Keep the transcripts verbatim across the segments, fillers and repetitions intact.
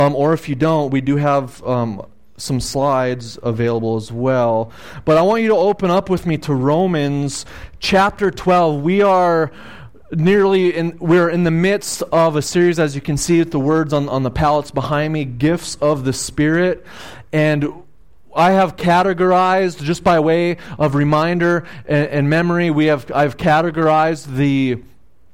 Um, or if you don't, we do have um, some slides available as well. But I want you to open up with me to Romans chapter twelve. We are nearly in, we're in the midst of a series, as you can see with the words on, on the pallets behind me, Gifts of the Spirit. And I have categorized, just by way of reminder and, and memory, we have I've categorized the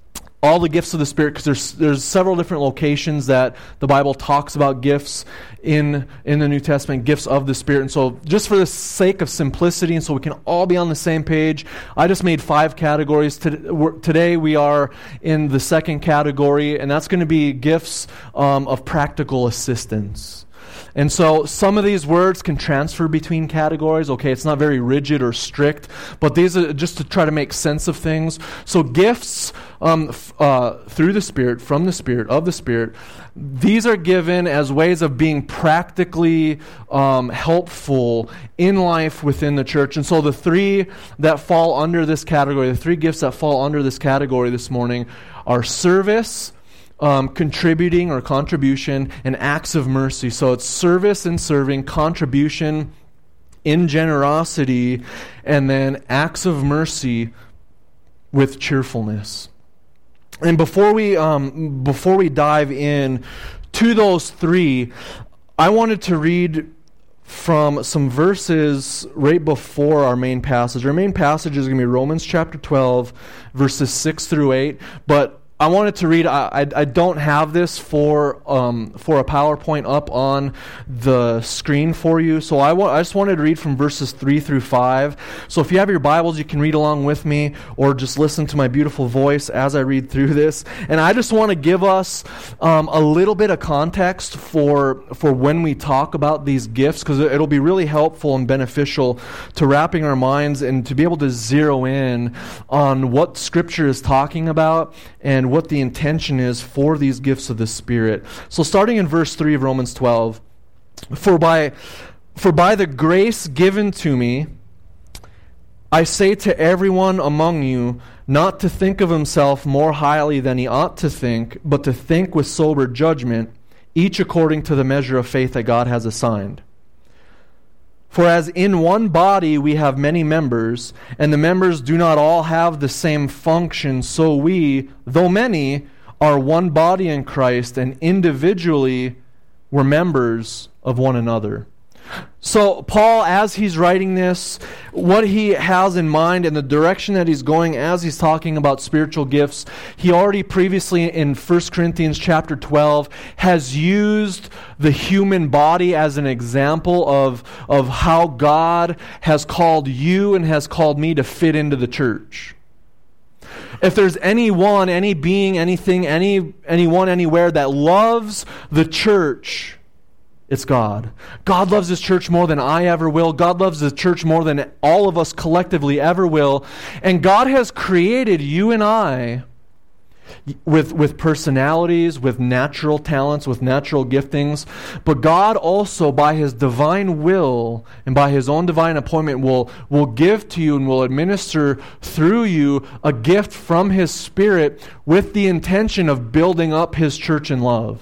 all the gifts of the Spirit, because there's there's several different locations that the Bible talks about gifts in in the New Testament, gifts of the Spirit. And so just for the sake of simplicity, and so we can all be on the same page, I just made five categories. Today we are in the second category, and that's going to be gifts um, of practical assistance. And so some of these words can transfer between categories. Okay, it's not very rigid or strict, but these are just to try to make sense of things. So gifts um, f- uh, through the Spirit, from the Spirit, of the Spirit, these are given as ways of being practically um, helpful in life within the church. And so the three that fall under this category, the three gifts that fall under this category this morning are service, Um, contributing or contribution, and acts of mercy. So it's service and serving, contribution in generosity, and then acts of mercy with cheerfulness. And before we um, before we dive in to those three, I wanted to read from some verses right before our main passage. Our main passage is going to be Romans chapter twelve, verses six through eight, but I wanted to read, I, I, I don't have this for um, for a PowerPoint up on the screen for you, so I, wa- I just wanted to read from verses three through five. So if you have your Bibles, you can read along with me, or just listen to my beautiful voice as I read through this. And I just want to give us um, a little bit of context for, for when we talk about these gifts, because it'll be really helpful and beneficial to wrapping our minds and to be able to zero in on what Scripture is talking about and what the intention is for these gifts of the Spirit. So starting in verse three of Romans twelve, For by, for by the grace given to me, I say to everyone among you, not to think of himself more highly than he ought to think, but to think with sober judgment, each according to the measure of faith that God has assigned. For as in one body we have many members, and the members do not all have the same function, so we, though many, are one body in Christ, and individually we're members of one another. So Paul, as he's writing this, what he has in mind and the direction that he's going as he's talking about spiritual gifts, he already previously in First Corinthians chapter twelve has used the human body as an example of, of how God has called you and has called me to fit into the church. If there's anyone, any being, anything, any anyone, anywhere that loves the church, it's God. God loves His church more than I ever will. God loves the church more than all of us collectively ever will. And God has created you and I with, with personalities, with natural talents, with natural giftings. But God also, by His divine will and by His own divine appointment, will, will give to you and will administer through you a gift from His Spirit with the intention of building up His church in love.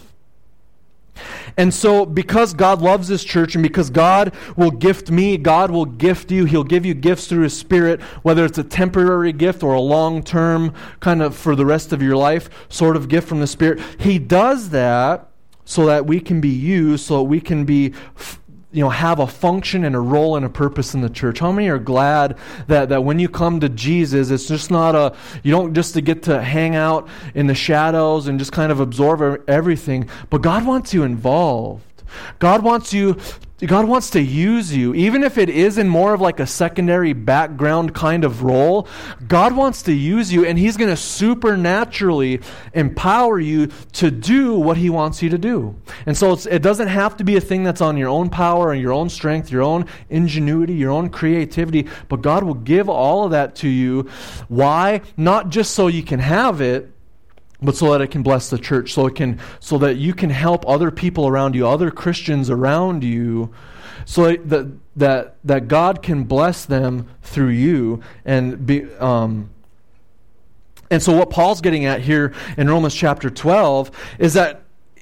And so because God loves His church and because God will gift me, God will gift you. He'll give you gifts through His Spirit, whether it's a temporary gift or a long-term kind of for the rest of your life sort of gift from the Spirit. He does that so that we can be used, so that we can be, you know, have a function and a role and a purpose in the church. How many are glad that, that when you come to Jesus, it's just not a, you don't just to get to hang out in the shadows and just kind of absorb everything, but God wants you involved. God wants you God wants to use you, even if it is in more of like a secondary background kind of role. God wants to use you, and He's going to supernaturally empower you to do what He wants you to do. And so it's, it doesn't have to be a thing that's on your own power and your own strength, your own ingenuity, your own creativity, but God will give all of that to you. Why? Not just so you can have it, but so that it can bless the church, so it can, so that you can help other people around you, other Christians around you, so that that that God can bless them through you. And be um, and so what Paul's getting at here in Romans chapter twelve is that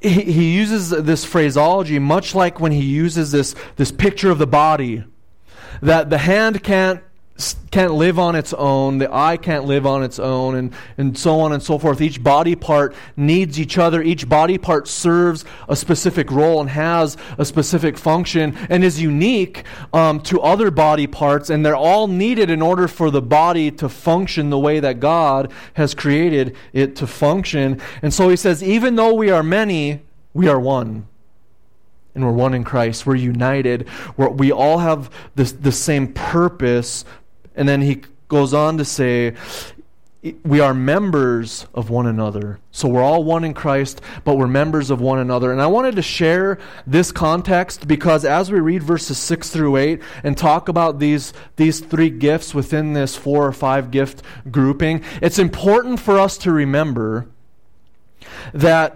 he, he uses this phraseology much like when he uses this, this picture of the body, that the hand can't can't live on its own, the eye can't live on its own, and, and so on and so forth. Each body part needs each other. Each body part serves a specific role and has a specific function and is unique um, to other body parts, and they're all needed in order for the body to function the way that God has created it to function. And so he says, even though we are many, we are one. And we're one in Christ. We're united. We're, we all have this, the same purpose. And then he goes on to say, we are members of one another. So we're all one in Christ, but we're members of one another. And I wanted to share this context because as we read verses six through eight and talk about these, these three gifts within this four or five gift grouping, it's important for us to remember that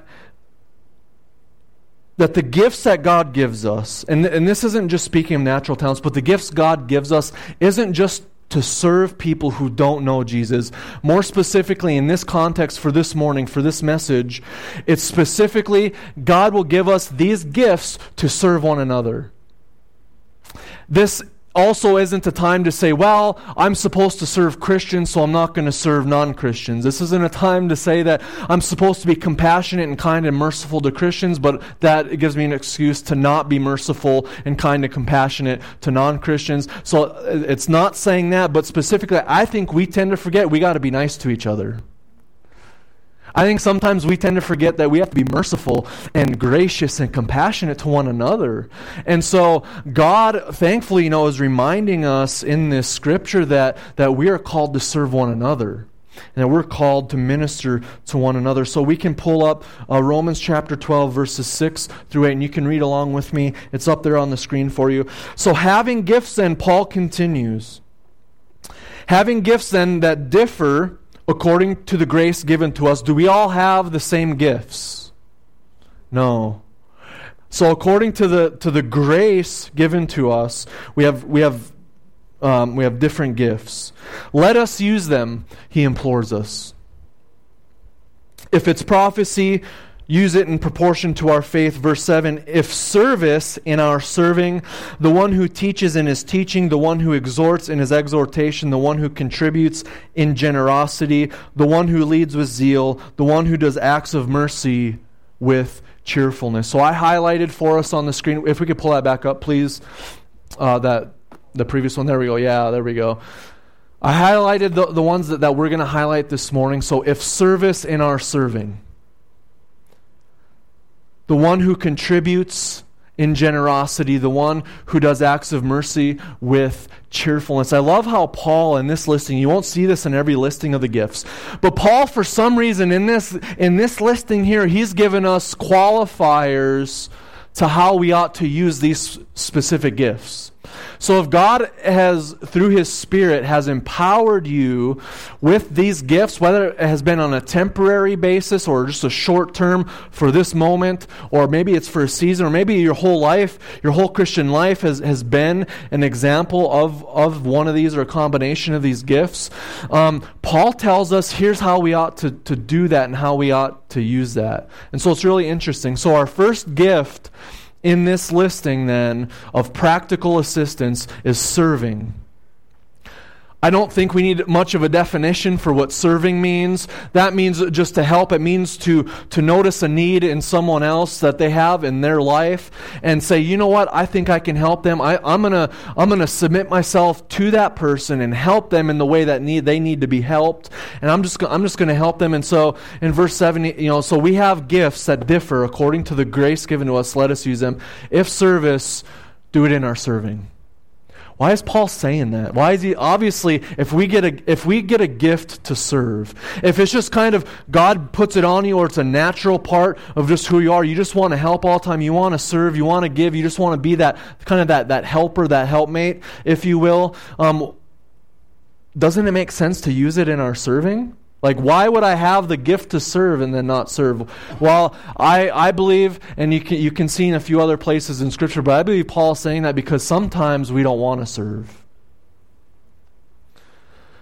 that the gifts that God gives us, and, and this isn't just speaking of natural talents, but the gifts God gives us isn't just to serve people who don't know Jesus. More specifically, in this context for this morning, for this message, it's specifically God will give us these gifts to serve one another. This also isn't a time to say, well, I'm supposed to serve Christians, so I'm not going to serve non-Christians. This isn't a time to say that I'm supposed to be compassionate and kind and merciful to Christians, but that it gives me an excuse to not be merciful and kind and compassionate to non-Christians. So it's not saying that, but specifically, I think we tend to forget we got to be nice to each other. I think sometimes we tend to forget that we have to be merciful and gracious and compassionate to one another. And so God, thankfully, you know, is reminding us in this scripture that, that we are called to serve one another. And that we're called to minister to one another. So we can pull up uh, Romans chapter twelve, verses six through eight, and you can read along with me. It's up there on the screen for you. So having gifts then, Paul continues. Having gifts then that differ according to the grace given to us. Do we all have the same gifts? No. So according to the to the grace given to us, we have we have um, we have different gifts. Let us use them, he implores us. If it's prophecy, use it in proportion to our faith. Verse seven, if service, in our serving, the one who teaches in his teaching, the one who exhorts in his exhortation, the one who contributes in generosity, the one who leads with zeal, the one who does acts of mercy with cheerfulness. So I highlighted for us on the screen, if we could pull that back up, please, uh, that the previous one. There we go. Yeah, there we go. I highlighted the, the ones that, that we're going to highlight this morning. So if service, in our serving, the one who contributes in generosity, the one who does acts of mercy with cheerfulness. I love how Paul in this listing, you won't see this in every listing of the gifts, but Paul, for some reason, in this in this listing here, he's given us qualifiers to how we ought to use these specific gifts. So if God has, through His Spirit, has empowered you with these gifts, whether it has been on a temporary basis or just a short term for this moment, or maybe it's for a season, or maybe your whole life, your whole Christian life has, has been an example of, of one of these or a combination of these gifts, um, Paul tells us here's how we ought to, to do that and how we ought to use that. And so it's really interesting. So our first gift in this listing, then, of practical assistance is serving. I don't think we need much of a definition for what serving means. That means just to help. It means to, to notice a need in someone else that they have in their life and say, you know what, I think I can help them. I, I'm gonna I'm gonna submit myself to that person and help them in the way that need they need to be helped. And I'm just I'm just gonna help them. And so in verse seven, you know, so we have gifts that differ according to the grace given to us. Let us use them. If service, do it in our serving. Why is Paul saying that? Why is he obviously if we get a if we get a gift to serve, if it's just kind of God puts it on you or it's a natural part of just who you are, you just want to help all the time, you want to serve, you want to give, you just want to be that kind of that that helper, that helpmate, if you will. Um, doesn't it make sense to use it in our serving? Like, why would I have the gift to serve and then not serve? Well, I, I believe, and you can, you can see in a few other places in Scripture, but I believe Paul's saying that because sometimes we don't want to serve.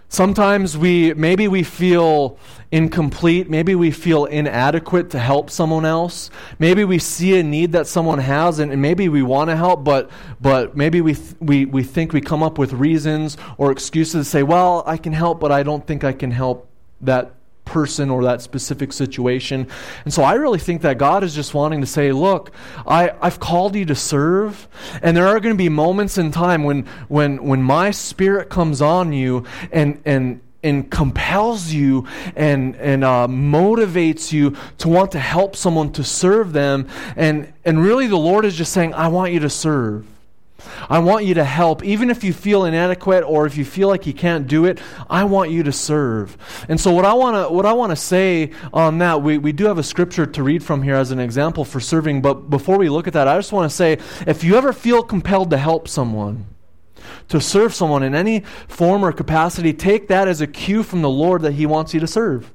Sometimes we, maybe we feel incomplete, maybe we feel inadequate to help someone else. Maybe we see a need that someone has, and, and maybe we want to help, but but maybe we, th- we we think we come up with reasons or excuses to say, well, I can help, but I don't think I can help that person or that specific situation. And so I really think that God is just wanting to say, look, I, I've called you to serve, and there are going to be moments in time when when when my Spirit comes on you and and and compels you and and uh, motivates you to want to help someone, to serve them, and and really the Lord is just saying, I want you to serve. I want you to help. Even if you feel inadequate or if you feel like you can't do it, I want you to serve. And so what I want to what I want to say on that, we, we do have a scripture to read from here as an example for serving, but before we look at that, I just want to say, if you ever feel compelled to help someone, to serve someone in any form or capacity, take that as a cue from the Lord that He wants you to serve.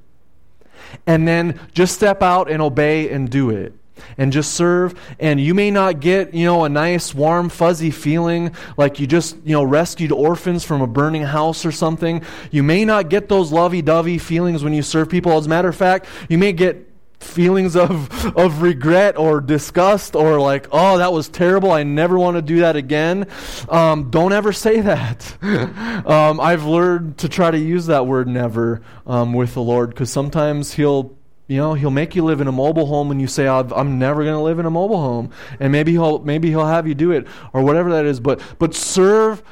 And then just step out and obey and do it. And just serve, and you may not get, you know, a nice, warm, fuzzy feeling like you just, you know, rescued orphans from a burning house or something. You may not get those lovey-dovey feelings when you serve people. As a matter of fact, you may get feelings of of regret or disgust or like, oh, that was terrible, I never want to do that again. Um, don't ever say that. um, I've learned to try to use that word never um, with the Lord, because sometimes He'll You know, He'll make you live in a mobile home and you say, I'm never going to live in a mobile home. And maybe he'll maybe he'll have you do it or whatever that is. But but serve,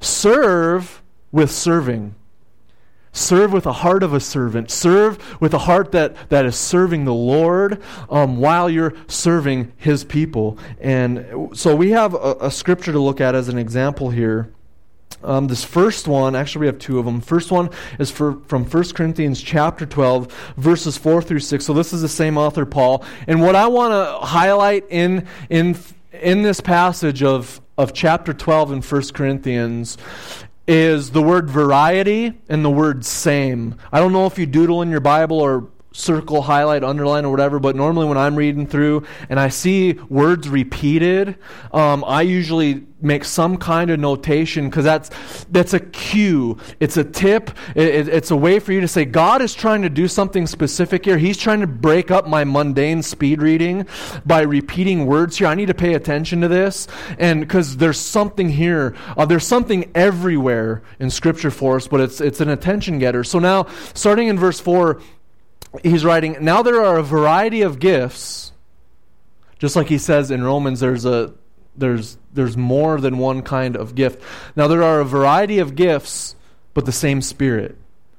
serve with serving. Serve with the heart of a servant. Serve with a heart that, that is serving the Lord um, while you're serving His people. And so we have a, a scripture to look at as an example here. Um, this first one, actually we have two of them. First one is for, from First Corinthians chapter twelve, verses four through six. So this is the same author, Paul. And what I want to highlight in in in this passage of, of chapter twelve in First Corinthians is the word variety and the word same. I don't know if you doodle in your Bible or circle, highlight, underline, or whatever, but normally when I'm reading through and I see words repeated, um, I usually make some kind of notation, because that's that's a cue. It's a tip. It, it, it's a way for you to say, God is trying to do something specific here. He's trying to break up my mundane speed reading by repeating words here. I need to pay attention to this, and because there's something here. Uh, there's something everywhere in Scripture for us, but it's it's an attention getter. So now, starting in verse four, he's writing, now there are a variety of gifts, just like he says in Romans, there's a there's there's more than one kind of gift. Now there are a variety of gifts, but the same Spirit.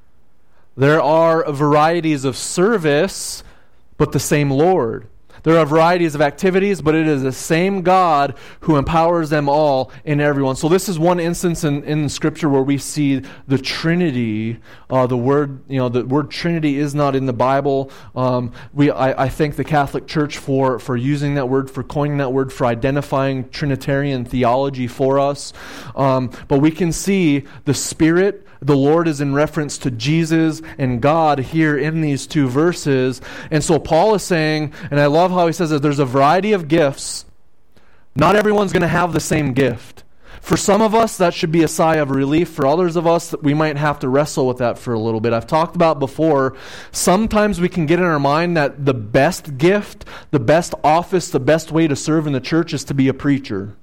There are varieties of service, but the same Lord. There are varieties of activities, but it is the same God who empowers them all in everyone. So this is one instance in, in Scripture where we see the Trinity. Uh, the word, you know, the word Trinity is not in the Bible. Um, we, I, I thank the Catholic Church for for using that word, for coining that word, for identifying Trinitarian theology for us. Um, but we can see the Spirit. The Lord is in reference to Jesus and God here in these two verses. And so Paul is saying, and I love how he says that there's a variety of gifts. Not everyone's going to have the same gift. For some of us, that should be a sigh of relief. For others of us, we might have to wrestle with that for a little bit. I've talked about before, sometimes we can get in our mind that the best gift, the best office, the best way to serve in the church is to be a preacher.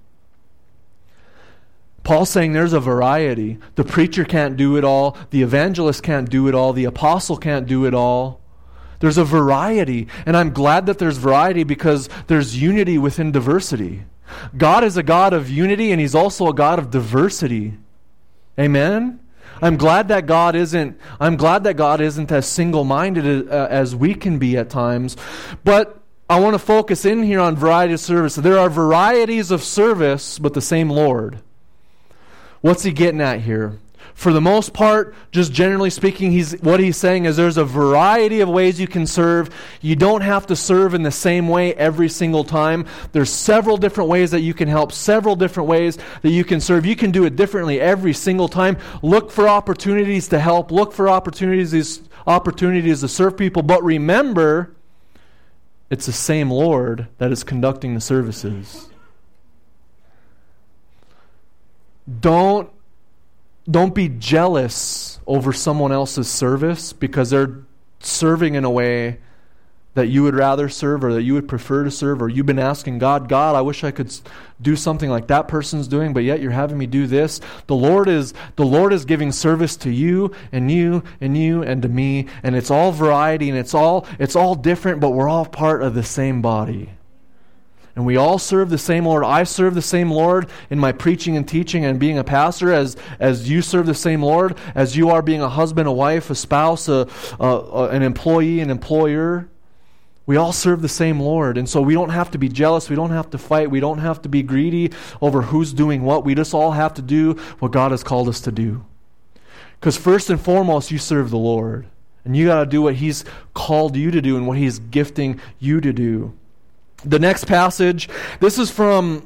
Paul's saying there's a variety. The preacher can't do it all. The evangelist can't do it all. The apostle can't do it all. There's a variety. And I'm glad that there's variety, because there's unity within diversity. God is a God of unity, and He's also a God of diversity. Amen? I'm glad that God isn't I'm glad that God isn't as single-minded as, uh, as we can be at times. But I want to focus in here on variety of service. There are varieties of service, but the same Lord. What's he getting at here? For the most part, just generally speaking, he's what he's saying is there's a variety of ways you can serve. You don't have to serve in the same way every single time. There's several different ways that you can help, several different ways that you can serve. You can do it differently every single time. Look for opportunities to help. Look for opportunities, opportunities to serve people. But remember, it's the same Lord that is conducting the services. Don't don't be jealous over someone else's service because they're serving in a way that you would rather serve or that you would prefer to serve, or you've been asking God, God, I wish I could do something like that person's doing, but yet you're having me do this. The Lord is the Lord is giving service to you and you and you and to me, and it's all variety and it's all it's all different, but we're all part of the same body. And we all serve the same Lord. I serve the same Lord in my preaching and teaching and being a pastor as, as you serve the same Lord, as you are being a husband, a wife, a spouse, a, a, a, an employee, an employer. We all serve the same Lord. And so we don't have to be jealous. We don't have to fight. We don't have to be greedy over who's doing what. We just all have to do what God has called us to do. Because first and foremost, you serve the Lord. And you got to do what He's called you to do and what He's gifting you to do. The next passage, this is from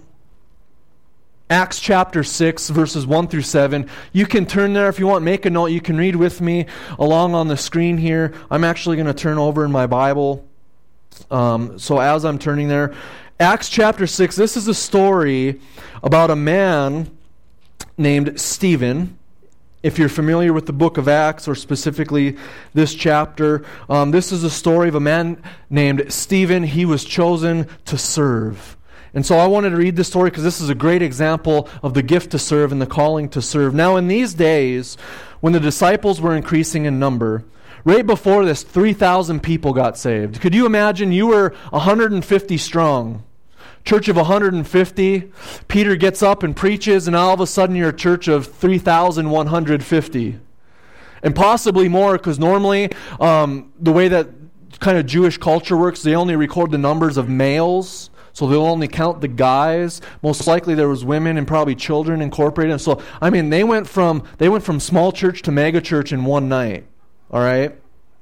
Acts chapter six, verses one through seven. You can turn there if you want. Make a note. You can read with me along on the screen here. I'm actually going to turn over in my Bible. Um, so as I'm turning there, Acts chapter six, this is a story about a man named Stephen. If you're familiar with the book of Acts, or specifically this chapter, um, this is a story of a man named Stephen. He was chosen to serve. And so I wanted to read this story because this is a great example of the gift to serve and the calling to serve. Now in these days, when the disciples were increasing in number, right before this, three thousand people got saved. Could you imagine? You were one hundred fifty strong. Church of one hundred fifty. Peter gets up and preaches, and all of a sudden you're a church of three thousand one hundred fifty. And possibly more, because normally um, the way that kind of Jewish culture works, they only record the numbers of males. So they'll only count the guys. Most likely there was women and probably children incorporated. And so, I mean, they went from they went from small church to mega church in one night. All right?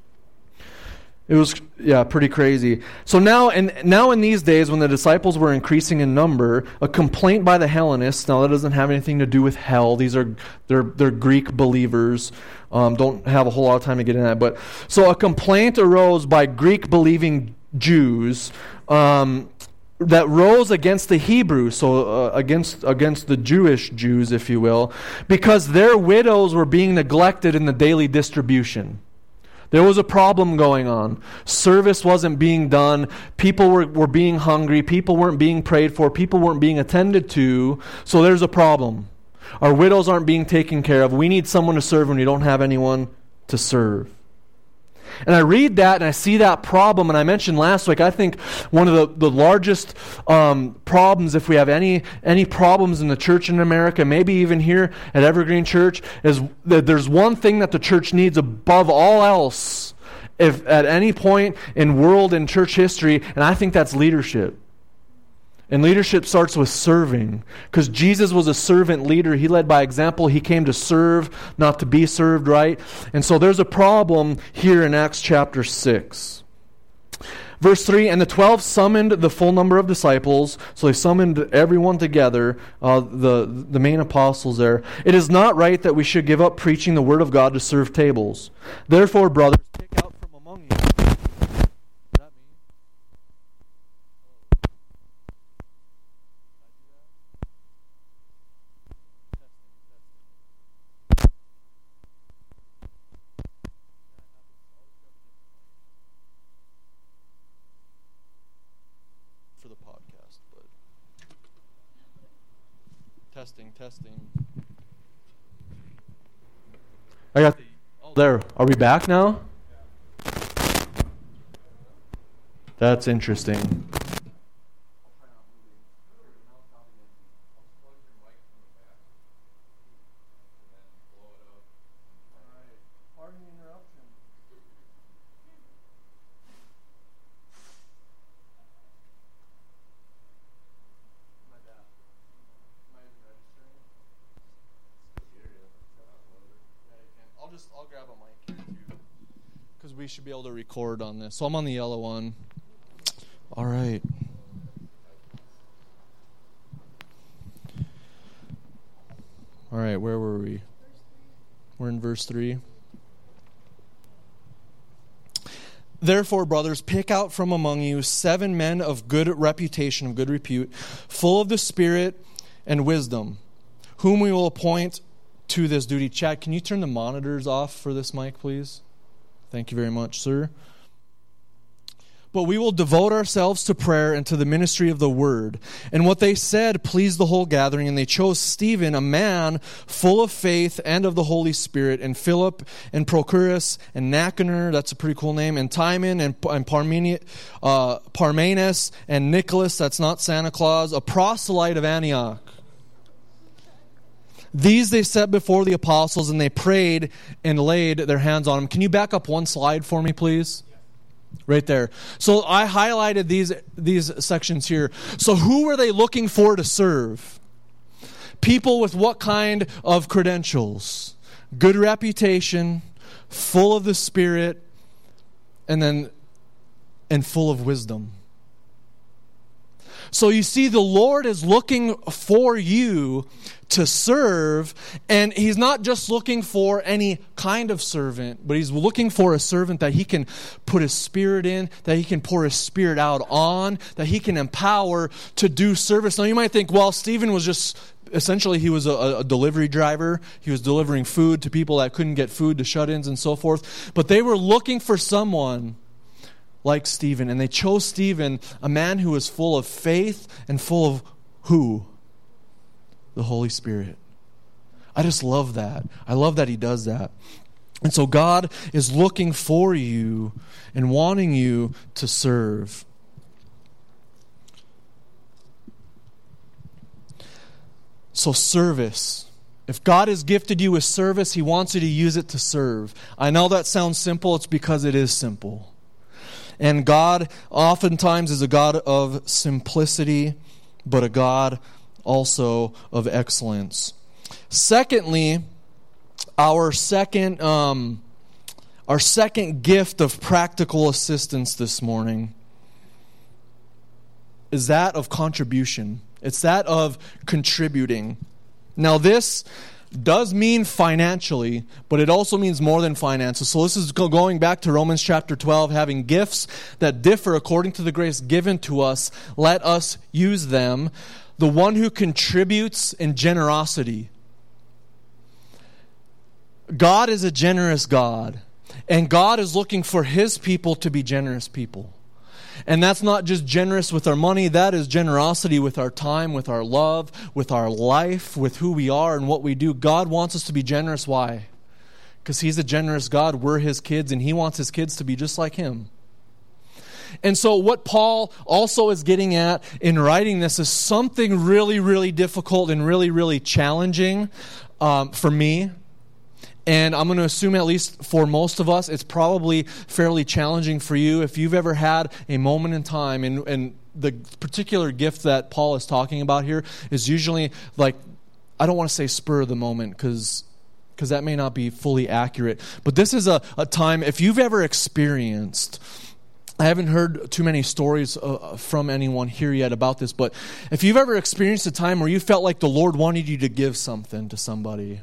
It was, yeah, pretty crazy. So now, and now in these days, when the disciples were increasing in number, a complaint by the Hellenists. Now that doesn't have anything to do with hell. These are they're they're Greek believers. Um, don't have a whole lot of time to get into that. But so a complaint arose by Greek believing Jews um, that rose against the Hebrews, so uh, against against the Jewish Jews, if you will, because their widows were being neglected in the daily distribution. There was a problem going on. Service wasn't being done. People were, were being hungry. People weren't being prayed for. People weren't being attended to. So there's a problem. Our widows aren't being taken care of. We need someone to serve when we don't have anyone to serve. And I read that and I see that problem, and I mentioned last week, I think one of the, the largest um, problems, if we have any any problems in the church in America, maybe even here at Evergreen Church, is that there's one thing that the church needs above all else, if at any point in world and church history, and I think that's leadership. And leadership starts with serving. Because Jesus was a servant leader. He led by example. He came to serve, not to be served, right? And so there's a problem here in Acts chapter six. Verse three, and the twelve summoned the full number of disciples. So they summoned everyone together, uh, the, the main apostles there. It is not right that we should give up preaching the word of God to serve tables. Therefore, brothers, pick out from among you. Testing, testing. I got the, oh, there. Are we back now? That's interesting. I'll grab a mic here too, because we should be able to record on this. So I'm on the yellow one. All right. All right, where were we? We're in verse three. Therefore, brothers, pick out from among you seven men of good reputation, of good repute, full of the Spirit and wisdom, whom we will appoint to this duty. Chad, can you turn the monitors off for this mic, please? Thank you very much, sir. But we will devote ourselves to prayer and to the ministry of the word. And what they said pleased the whole gathering, and they chose Stephen, a man full of faith and of the Holy Spirit, and Philip and Prochorus and Nicanor, that's a pretty cool name, and Timon and, and Parmeni, uh, Parmenas and Nicholas, that's not Santa Claus, a proselyte of Antioch. These they set before the apostles, and they prayed and laid their hands on them. Can you back up one slide for me, please? Right there. So I highlighted these these sections here. So who were they looking for to serve? People with what kind of credentials? Good reputation, full of the Spirit, and then and full of wisdom. So you see, the Lord is looking for you to serve, and He's not just looking for any kind of servant, but He's looking for a servant that He can put His Spirit in, that He can pour His Spirit out on, that He can empower to do service. Now you might think, well, Stephen was just, essentially he was a, a delivery driver. He was delivering food to people that couldn't get food, to shut-ins and so forth. But they were looking for someone like Stephen, and they chose Stephen, a man who was full of faith and full of who? The Holy Spirit. I just love that. I love that He does that. And so God is looking for you and wanting you to serve. So service. If God has gifted you with service, He wants you to use it to serve. I know that sounds simple. It's because it is simple. And God oftentimes is a God of simplicity, but a God also of excellence. Secondly, our second, um, our second gift of practical assistance this morning is that of contribution. It's that of contributing. Now this does mean financially, but it also means more than finances. So this is going back to Romans chapter twelve, having gifts that differ according to the grace given to us. Let us use them. The one who contributes in generosity. God is a generous God, and God is looking for His people to be generous people. And that's not just generous with our money, that is generosity with our time, with our love, with our life, with who we are and what we do. God wants us to be generous. Why? Because He's a generous God. We're His kids, and He wants His kids to be just like Him. And so what Paul also is getting at in writing this is something really, really difficult and really, really challenging um, for me. And I'm going to assume, at least for most of us, it's probably fairly challenging for you. If you've ever had a moment in time, and, and the particular gift that Paul is talking about here is usually like, I don't want to say spur of the moment, because because that may not be fully accurate. But this is a, a time, if you've ever experienced, I haven't heard too many stories uh, from anyone here yet about this, but if you've ever experienced a time where you felt like the Lord wanted you to give something to somebody,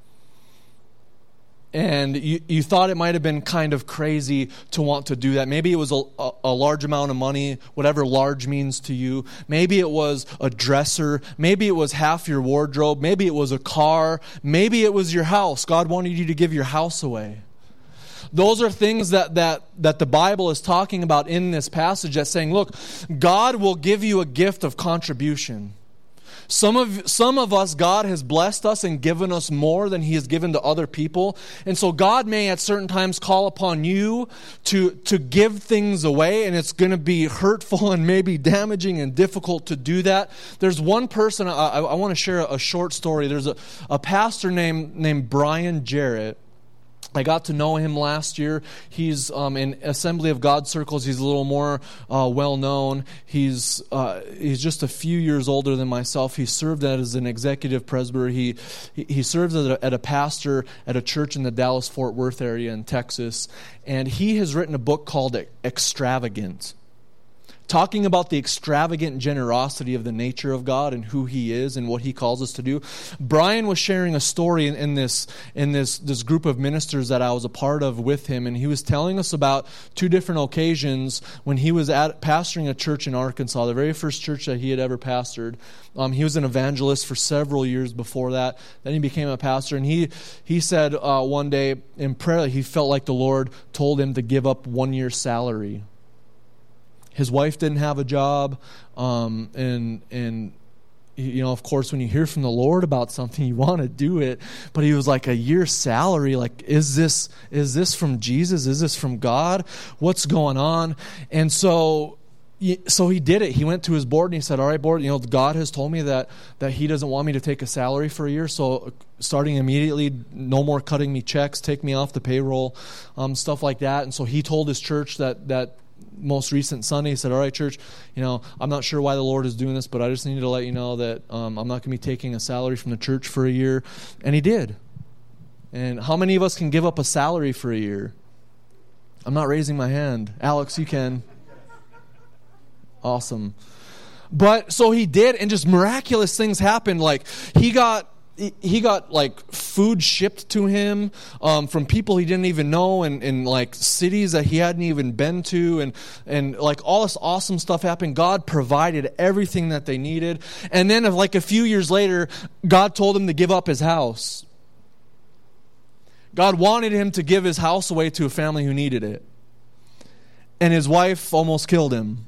and you, you thought it might have been kind of crazy to want to do that. Maybe it was a, a, a large amount of money, whatever large means to you. Maybe it was a dresser. Maybe it was half your wardrobe. Maybe it was a car. Maybe it was your house. God wanted you to give your house away. Those are things that, that, that the Bible is talking about in this passage, that's saying, look, God will give you a gift of contribution. Some of some of us, God has blessed us and given us more than He has given to other people. And so God may at certain times call upon you to, to give things away, and it's going to be hurtful and maybe damaging and difficult to do that. There's one person, I, I want to share a short story. There's a, a pastor named, named Brian Jarrett. I got to know him last year. He's um, in Assembly of God circles. He's a little more uh, well known. He's uh, he's just a few years older than myself. He served as an executive presbyter. He he, he serves as a, at a pastor at a church in the Dallas-Fort Worth area in Texas. And he has written a book called Extravagant. talking about the extravagant generosity of the nature of God and who He is and what He calls us to do. Brian was sharing a story in, in this in this this group of ministers that I was a part of with him, and he was telling us about two different occasions when he was at pastoring a church in Arkansas, the very first church that he had ever pastored. Um, he was an evangelist for several years before that. Then he became a pastor, and he he said uh, one day in prayer he felt like the Lord told him to give up one year's salary. His wife didn't have a job, um, and and you know, of course, when you hear from the Lord about something, you want to do it. But he was like, a year's salary. Like, is this is this from Jesus? Is this from God? What's going on? And so, so he did it. He went to his board and he said, "All right, board. You know, God has told me that that He doesn't want me to take a salary for a year. So, starting immediately, no more cutting me checks, take me off the payroll, um, stuff like that." And so he told his church that that. most recent Sunday, he said, "All right, church, you know, I'm not sure why the Lord is doing this, but I just need to let you know that um, I'm not going to be taking a salary from the church for a year." And he did. And how many of us can give up a salary for a year? I'm not raising my hand. Alex, you can. Awesome. But so he did, and just miraculous things happened. Like, he got He got like food shipped to him um, from people he didn't even know, and in like cities that he hadn't even been to, and and like all this awesome stuff happened. God provided everything that they needed, and then like a few years later, God told him to give up his house. God wanted him to give his house away to a family who needed it, and his wife almost killed him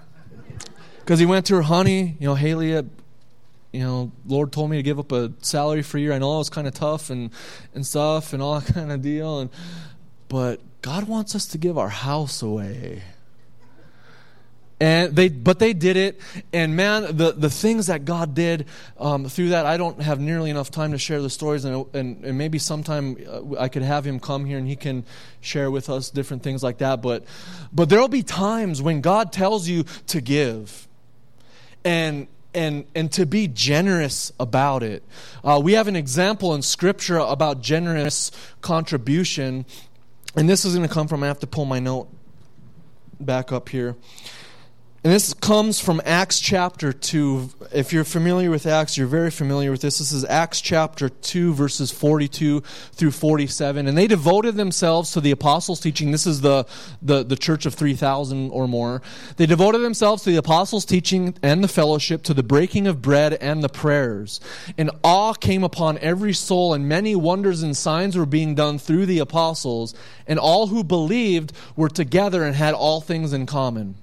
because he went to her, "Honey, you know, Haley, you know, Lord told me to give up a salary for a year. I know it was kind of tough and, and stuff and all that kind of deal. And but God wants us to give our house away." And they, but they did it. And man, the, the things that God did um, through that, I don't have nearly enough time to share the stories. And, and, and maybe sometime I could have him come here and he can share with us different things like that. But, but there'll be times when God tells you to give. And And and to be generous about it. Uh, we have an example in Scripture about generous contribution. And this is going to come from, I have to pull my note back up here. And this comes from Acts chapter two. If you're familiar with Acts, you're very familiar with this. This is Acts chapter two, verses forty-two through forty-seven. And they devoted themselves to the apostles' teaching. This is the, the, the church of three thousand or more. They devoted themselves to the apostles' teaching and the fellowship, to the breaking of bread and the prayers. And awe came upon every soul, and many wonders and signs were being done through the apostles. And all who believed were together and had all things in common.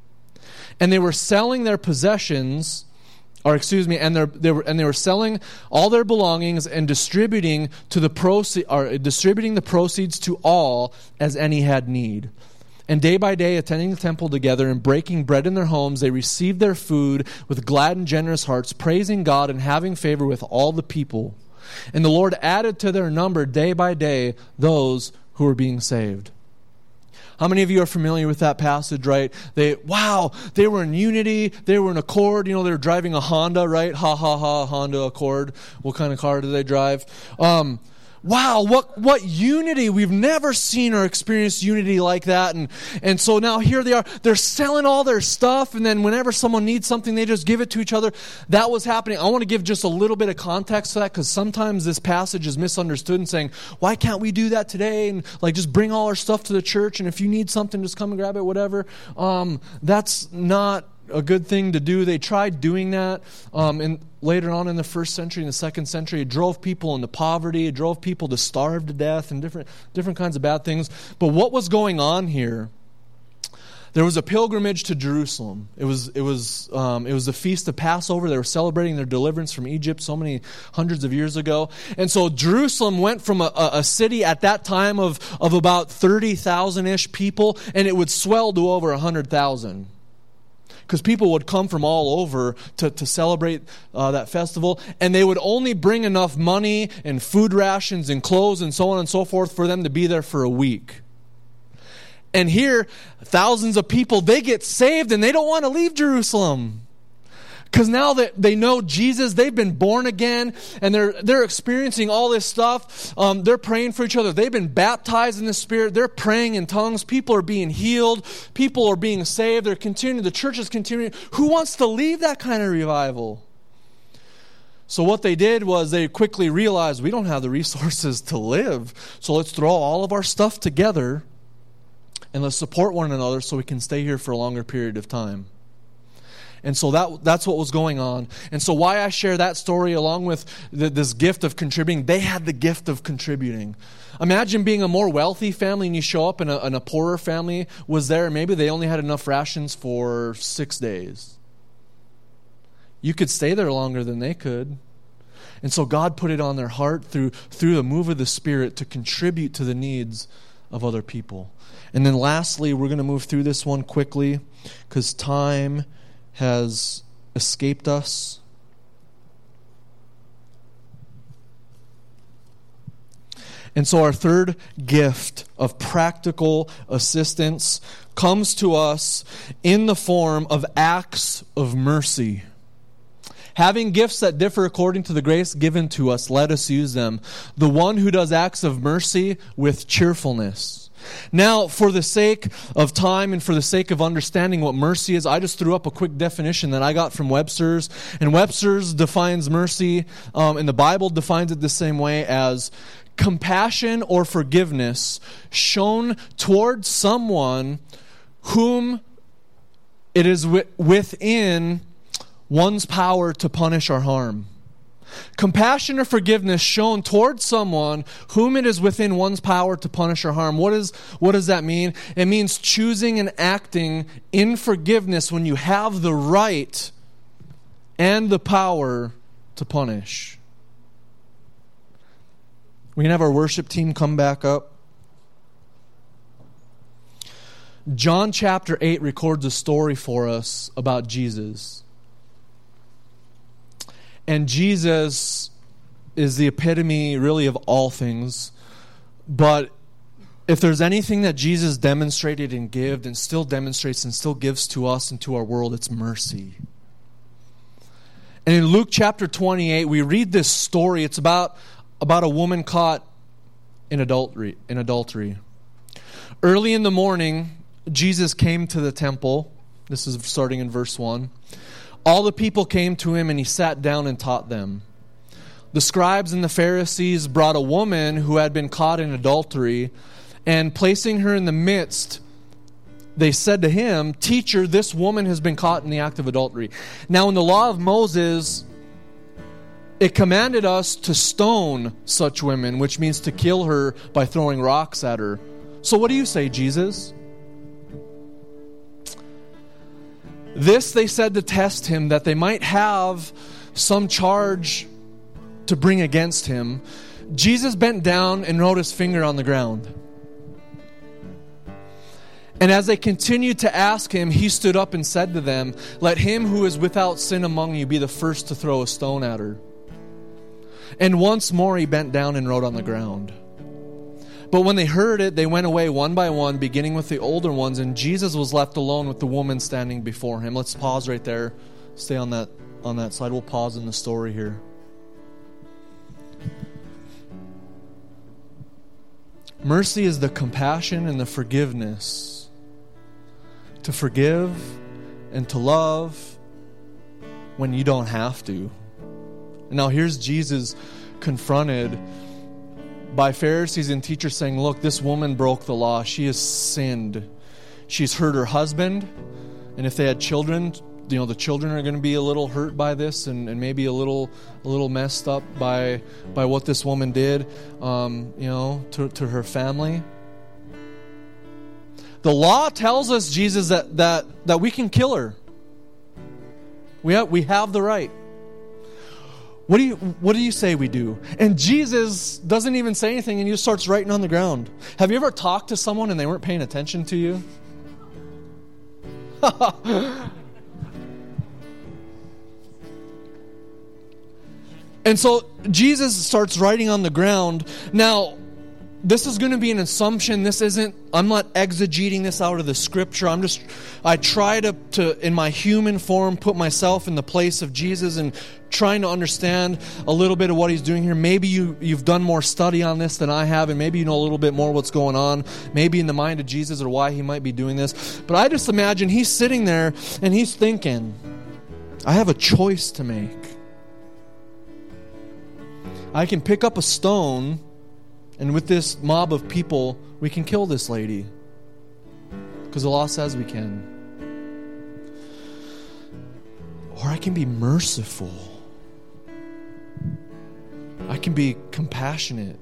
And they were selling their possessions, or excuse me, and they were and they were selling all their belongings and distributing to the proce- or distributing the proceeds to all as any had need. And day by day, attending the temple together and breaking bread in their homes, they received their food with glad and generous hearts, praising God and having favor with all the people. And the Lord added to their number day by day those who were being saved. How many of you are familiar with that passage, right? They, wow, they were in unity, they were in accord. You know, they were driving a Honda, right? Ha, ha, ha, Honda Accord. What kind of car do they drive? Um, wow, what what unity. We've never seen or experienced unity like that. And, and so now here they are. They're selling all their stuff, and then whenever someone needs something, they just give it to each other. That was happening. I want to give just a little bit of context to that, because sometimes this passage is misunderstood and saying, why can't we do that today? And like, just bring all our stuff to the church, and if you need something, just come and grab it, whatever. Um, that's not a good thing to do. They tried doing that um, and later on in the first century, in the second century. It drove people into poverty. It drove people to starve to death and different different kinds of bad things. But what was going on here? There was a pilgrimage to Jerusalem. It was it was um, it was the feast of Passover. They were celebrating their deliverance from Egypt so many hundreds of years ago. And so Jerusalem went from a, a city at that time of of about thirty thousand ish people, and it would swell to over a hundred thousand. Because people would come from all over to, to celebrate uh, that festival. And they would only bring enough money and food rations and clothes and so on and so forth for them to be there for a week. And here, thousands of people, they get saved and they don't want to leave Jerusalem. Because now that they know Jesus, they've been born again, and they're they're experiencing all this stuff. Um, they're praying for each other. They've been baptized in the Spirit. They're praying in tongues. People are being healed. People are being saved. They're continuing. The church is continuing. Who wants to leave that kind of revival? So what they did was they quickly realized we don't have the resources to live. So let's throw all of our stuff together and let's support one another so we can stay here for a longer period of time. And so that that's what was going on. And so why I share that story along with the, this gift of contributing, they had the gift of contributing. Imagine being a more wealthy family and you show up and a, and a poorer family was there and maybe they only had enough rations for six days. You could stay there longer than they could. And so God put it on their heart through, through the move of the Spirit to contribute to the needs of other people. And then lastly, we're going to move through this one quickly because time has escaped us. And so our third gift of practical assistance comes to us in the form of acts of mercy. Having gifts that differ according to the grace given to us, let us use them. The one who does acts of mercy with cheerfulness. Now, for the sake of time and for the sake of understanding what mercy is, I just threw up a quick definition that I got from Webster's. And Webster's defines mercy, um, and the Bible defines it the same way as compassion or forgiveness shown towards someone whom it is wi- within one's power to punish or harm. Compassion or forgiveness shown towards someone whom it is within one's power to punish or harm. What is what does that mean? It means choosing and acting in forgiveness when you have the right and the power to punish. We can have our worship team come back up. John chapter eight records a story for us about Jesus. And Jesus is the epitome, really, of all things. But if there's anything that Jesus demonstrated and gave and still demonstrates and still gives to us and to our world, it's mercy. And in Luke chapter twenty-eight, we read this story. It's about, about a woman caught in adultery, in adultery. Early in the morning, Jesus came to the temple. This is starting in verse one. All the people came to him, and he sat down and taught them. The scribes and the Pharisees brought a woman who had been caught in adultery, and placing her in the midst, they said to him, "Teacher, this woman has been caught in the act of adultery." Now, in the law of Moses, it commanded us to stone such women, which means to kill her by throwing rocks at her. So what do you say, Jesus? This they said to test him, that they might have some charge to bring against him. Jesus bent down and wrote his finger on the ground. And as they continued to ask him, he stood up and said to them, "Let him who is without sin among you be the first to throw a stone at her." And once more he bent down and wrote on the ground. But when they heard it, they went away one by one, beginning with the older ones, and Jesus was left alone with the woman standing before him. Let's pause right there. Stay on that on that slide. We'll pause in the story here. Mercy is the compassion and the forgiveness. To forgive and to love when you don't have to. Now here's Jesus confronted by Pharisees and teachers saying, "Look, this woman broke the law. She has sinned. She's hurt her husband. And if they had children, you know, the children are going to be a little hurt by this and, and maybe a little a little messed up by by what this woman did, um, you know, to, to her family." The law tells us, Jesus, that that, that we can kill her. We have, we have the right. What do you what do you say we do? And Jesus doesn't even say anything and he just starts writing on the ground. Have you ever talked to someone and they weren't paying attention to you? And so Jesus starts writing on the ground. Now, this is going to be an assumption. This isn't, I'm not exegeting this out of the scripture. I'm just, I try to, to, in my human form, put myself in the place of Jesus and trying to understand a little bit of what he's doing here. Maybe you, you've done more study on this than I have, and maybe you know a little bit more what's going on, maybe in the mind of Jesus or why he might be doing this. But I just imagine he's sitting there and he's thinking, I have a choice to make. I can pick up a stone, and with this mob of people, we can kill this lady. Because the law says we can. Or I can be merciful. I can be compassionate.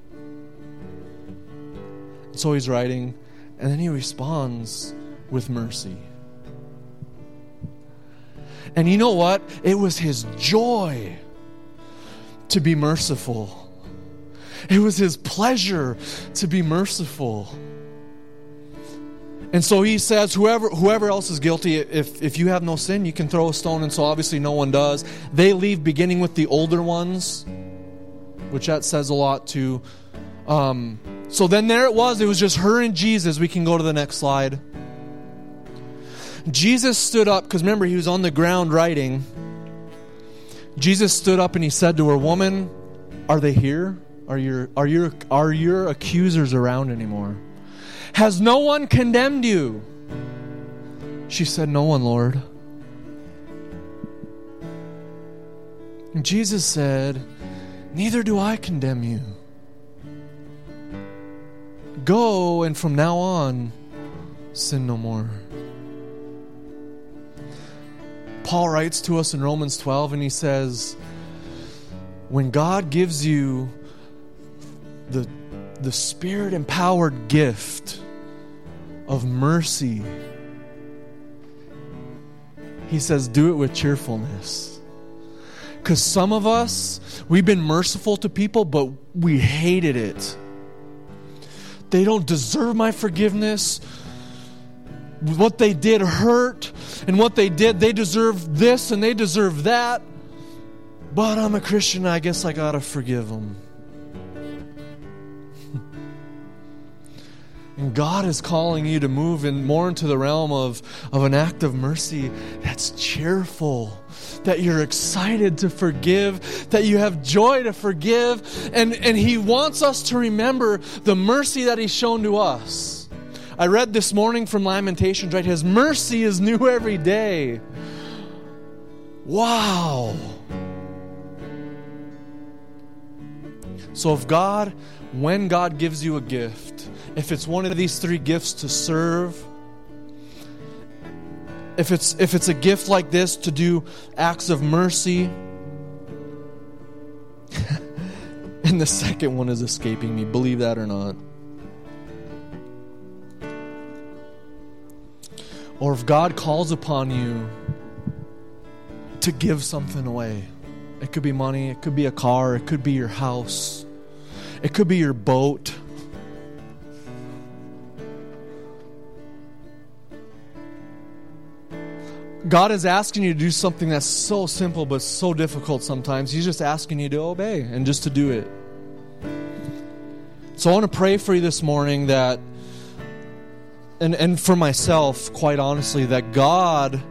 So he's writing, and then he responds with mercy. And you know what? It was his joy to be merciful. It was his pleasure to be merciful. And so he says, whoever whoever else is guilty, if, if you have no sin, you can throw a stone. And so obviously no one does. They leave beginning with the older ones, which that says a lot too. Um, so then there it was. It was just her and Jesus. We can go to the next slide. Jesus stood up, because remember, he was on the ground writing. Jesus stood up and he said to her, "Woman, are they here? Are your, are your, are your accusers around anymore? Has no one condemned you?" She said, "No one, Lord." And Jesus said, "Neither do I condemn you. Go, and from now on, sin no more." Paul writes to us in Romans twelve, and he says, when God gives you the, the Spirit-empowered gift of mercy, he says, do it with cheerfulness. Because some of us, we've been merciful to people, but we hated it. They don't deserve my forgiveness. What they did hurt, and what they did, they deserve this and they deserve that. But I'm a Christian, I guess I gotta forgive them. And God is calling you to move in more into the realm of, of an act of mercy that's cheerful, that you're excited to forgive, that you have joy to forgive. And, and He wants us to remember the mercy that He's shown to us. I read this morning from Lamentations, right? His mercy is new every day. Wow. So if God, when God gives you a gift, if it's one of these three gifts to serve, if it's if it's a gift like this to do acts of mercy, and the second one is escaping me, believe that or not. Or if God calls upon you to give something away. It could be money, it could be a car, it could be your house, it could be your boat. God is asking you to do something that's so simple but so difficult sometimes. He's just asking you to obey and just to do it. So I want to pray for you this morning that And and for myself, quite honestly, that God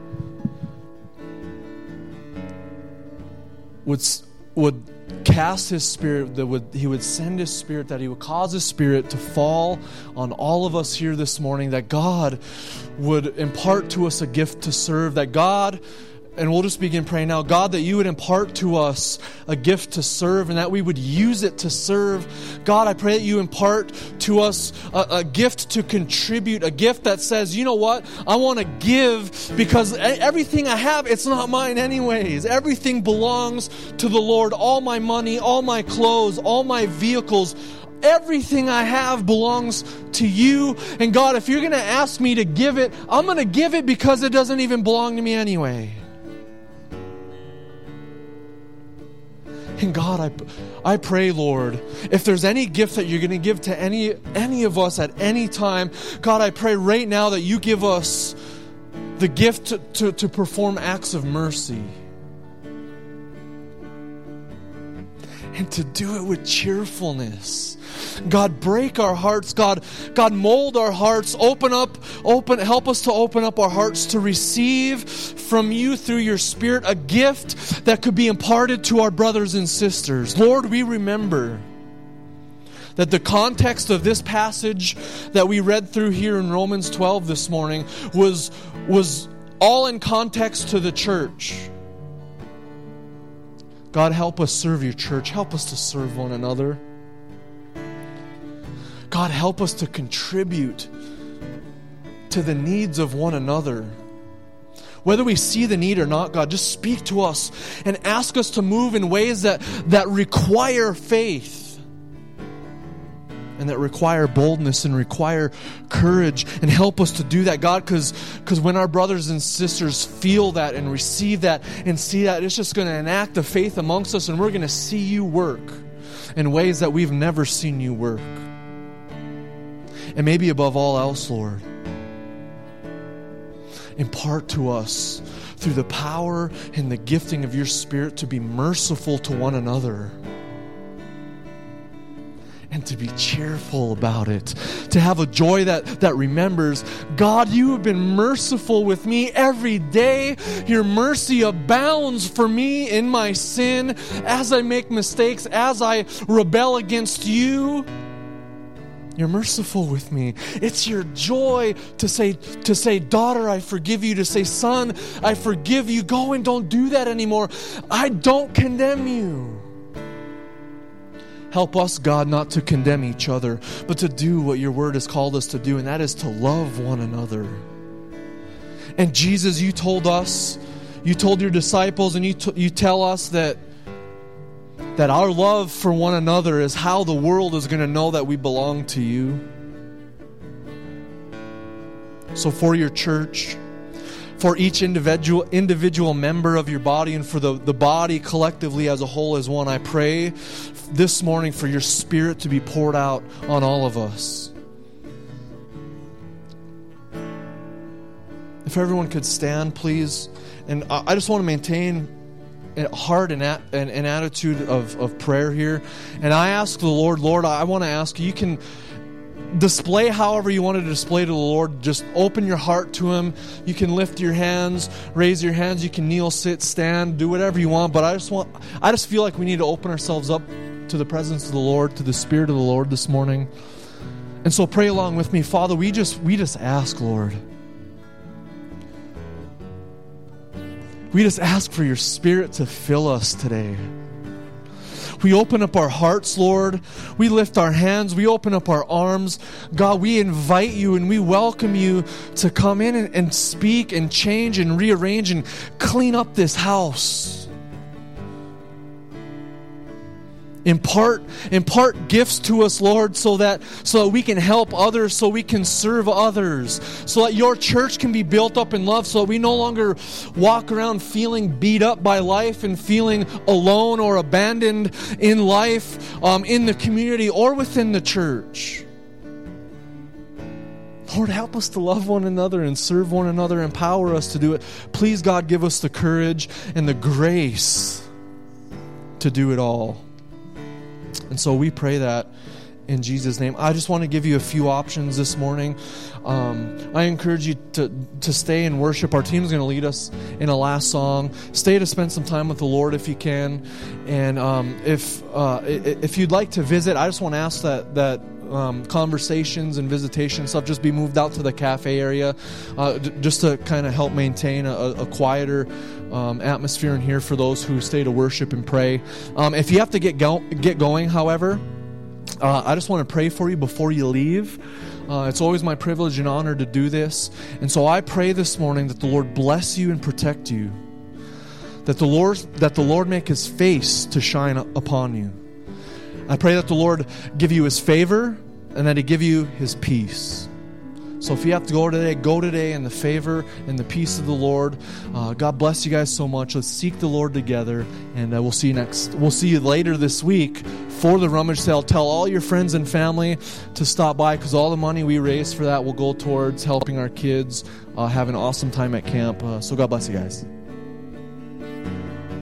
would would cast His Spirit, that would He would send His Spirit, that He would cause His Spirit to fall on all of us here this morning, that God would impart to us a gift to serve, that God, and we'll just begin praying now, God, that You would impart to us a gift to serve and that we would use it to serve. God, I pray that You impart to us a, a gift to contribute, a gift that says, you know what, I want to give because everything I have, it's not mine anyways. Everything belongs to the Lord. All my money, all my clothes, all my vehicles, everything I have belongs to You. And God, if You're going to ask me to give it, I'm going to give it because it doesn't even belong to me anyway. And God, I, I pray, Lord, if there's any gift that You're going to give to any any of us at any time, God, I pray right now that You give us the gift to, to, to perform acts of mercy. and to do it with cheerfulness. God, break our hearts. God, God, mold our hearts. Open up, open, help us to open up our hearts to receive from you through your Spirit a gift that could be imparted to our brothers and sisters. Lord, we remember that the context of this passage that we read through here in Romans twelve this morning was, was all in context to the church. God, help us serve your church. Help us to serve one another. God, help us to contribute to the needs of one another. Whether we see the need or not, God, just speak to us and ask us to move in ways that, that require faith and that require boldness and require courage, and help us to do that, God, because because when our brothers and sisters feel that and receive that and see that, it's just going to enact a faith amongst us, and we're going to see you work in ways that we've never seen you work. And maybe above all else, Lord, impart to us through the power and the gifting of your Spirit to be merciful to one another and to be cheerful about it, to have a joy that, that remembers, God, you have been merciful with me every day. Your mercy abounds for me in my sin as I make mistakes, as I rebel against you. You're merciful with me. It's your joy to say, to say, daughter, I forgive you. To say, son, I forgive you. Go and don't do that anymore. I don't condemn you. Help us, God, not to condemn each other, but to do what your word has called us to do, and that is to love one another. And Jesus, you told us, you told your disciples, and you t- you tell us that that our love for one another is how the world is going to know that we belong to you. So for your church, for each individual individual member of your body, and for the, the body collectively as a whole as one, I pray this morning for your Spirit to be poured out on all of us. If everyone could stand, please. And I just want to maintain a heart and an, an attitude of, of prayer here. And I ask the Lord, Lord, I want to ask you, you can display however you want to display to the Lord. Just open your heart to Him. You can lift your hands, raise your hands. You can kneel, sit, stand, do whatever you want. But I just want, I just feel like we need to open ourselves up to the presence of the Lord, to the Spirit of the Lord this morning. And so pray along with me. Father, we just, we just ask, Lord. We just ask for your Spirit to fill us today. We open up our hearts, Lord. We lift our hands. We open up our arms. God, we invite you and we welcome you to come in and, and speak and change and rearrange and clean up this house. Impart, impart gifts to us, Lord, so that so that we can help others, so we can serve others, so that your church can be built up in love, so that we no longer walk around feeling beat up by life and feeling alone or abandoned in life, um, in the community or within the church. Lord, help us to love one another and serve one another. Empower us to do it. Please, God, give us the courage and the grace to do it all. And so we pray that in Jesus' name. I just want to give you a few options this morning. Um, I encourage you to, to stay and worship. Our team's going to lead us in a last song. Stay to spend some time with the Lord if you can. And um, if uh, if you'd like to visit, I just want to ask that that um, conversations and visitation stuff just be moved out to the cafe area, uh, d- just to kind of help maintain a, a quieter Um, atmosphere in here for those who stay to worship and pray. Um, if you have to get go- get going, however, uh, I just want to pray for you before you leave. Uh, it's always my privilege and honor to do this. And so I pray this morning that the Lord bless you and protect you. That the Lord that the Lord make His face to shine upon you. I pray that the Lord give you His favor and that He give you His peace. So if you have to go today, go today in the favor and the peace of the Lord. Uh, God bless you guys so much. Let's seek the Lord together, and uh, we'll see you next. We'll see you later this week for the rummage sale. Tell all your friends and family to stop by, because all the money we raise for that will go towards helping our kids uh, have an awesome time at camp. Uh, so God bless you guys.